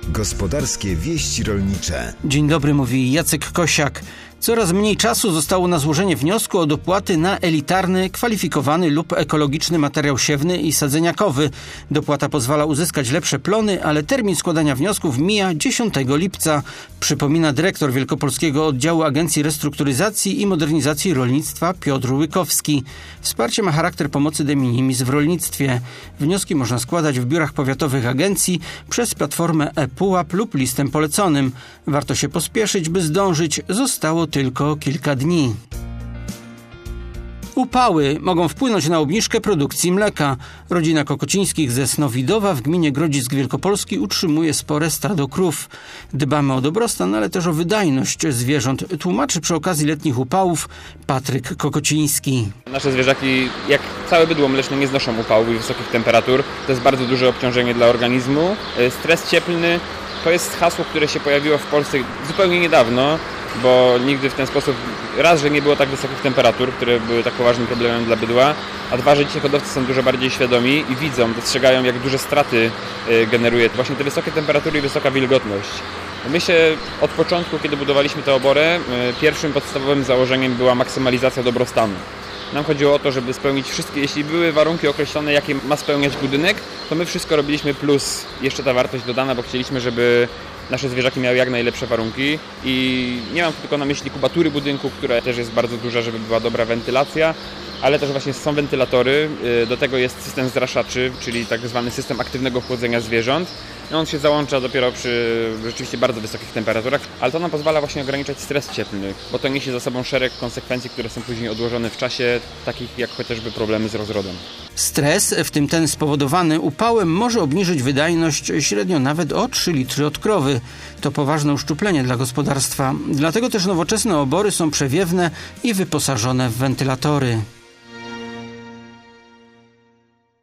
Gospodarskie wieści rolnicze. Dzień dobry, mówi Jacek Kosiak. Coraz mniej czasu zostało na złożenie wniosku o dopłaty na elitarny, kwalifikowany lub ekologiczny materiał siewny i sadzeniakowy. Dopłata pozwala uzyskać lepsze plony, ale termin składania wniosków mija 10 lipca, przypomina dyrektor Wielkopolskiego Oddziału Agencji Restrukturyzacji i Modernizacji Rolnictwa Piotr Łykowski. Wsparcie ma charakter pomocy de minimis w rolnictwie. Wnioski można składać w biurach powiatowych agencji przez platformę ePUAP lub listem poleconym. Warto się pospieszyć, by zdążyć. Zostało tylko kilka dni. Upały mogą wpłynąć na obniżkę produkcji mleka. Rodzina Kokocińskich ze Snowidowa w gminie Grodzisk Wielkopolski utrzymuje spore stado krów. Dbamy o dobrostan, ale też o wydajność zwierząt, tłumaczy przy okazji letnich upałów Patryk Kokociński. Nasze zwierzaki, jak całe bydło mleczne, nie znoszą upałów i wysokich temperatur. To jest bardzo duże obciążenie dla organizmu. Stres cieplny to jest hasło, które się pojawiło w Polsce zupełnie niedawno, bo nigdy w ten sposób, raz, że nie było tak wysokich temperatur, które były tak poważnym problemem dla bydła, a dwa, że dzisiaj hodowcy są dużo bardziej świadomi i widzą, dostrzegają, jak duże straty generuje właśnie te wysokie temperatury i wysoka wilgotność. Myślę, od początku, kiedy budowaliśmy tę oborę, pierwszym podstawowym założeniem była maksymalizacja dobrostanu. Nam chodziło o to, żeby spełnić wszystkie, jeśli były warunki określone, jakie ma spełniać budynek, to my wszystko robiliśmy plus jeszcze ta wartość dodana, bo chcieliśmy, żeby nasze zwierzaki miały jak najlepsze warunki i nie mam tylko na myśli kubatury budynku, która też jest bardzo duża, żeby była dobra wentylacja, ale też właśnie są wentylatory, do tego jest system zraszaczy, czyli tak zwany system aktywnego chłodzenia zwierząt. On się załącza dopiero przy rzeczywiście bardzo wysokich temperaturach, ale to nam pozwala właśnie ograniczać stres cieplny, bo to niesie za sobą szereg konsekwencji, które są później odłożone w czasie, takich jak chociażby problemy z rozrodem. Stres, w tym ten spowodowany upałem, może obniżyć wydajność średnio nawet o 3 litry od krowy. To poważne uszczuplenie dla gospodarstwa. Dlatego też nowoczesne obory są przewiewne i wyposażone w wentylatory.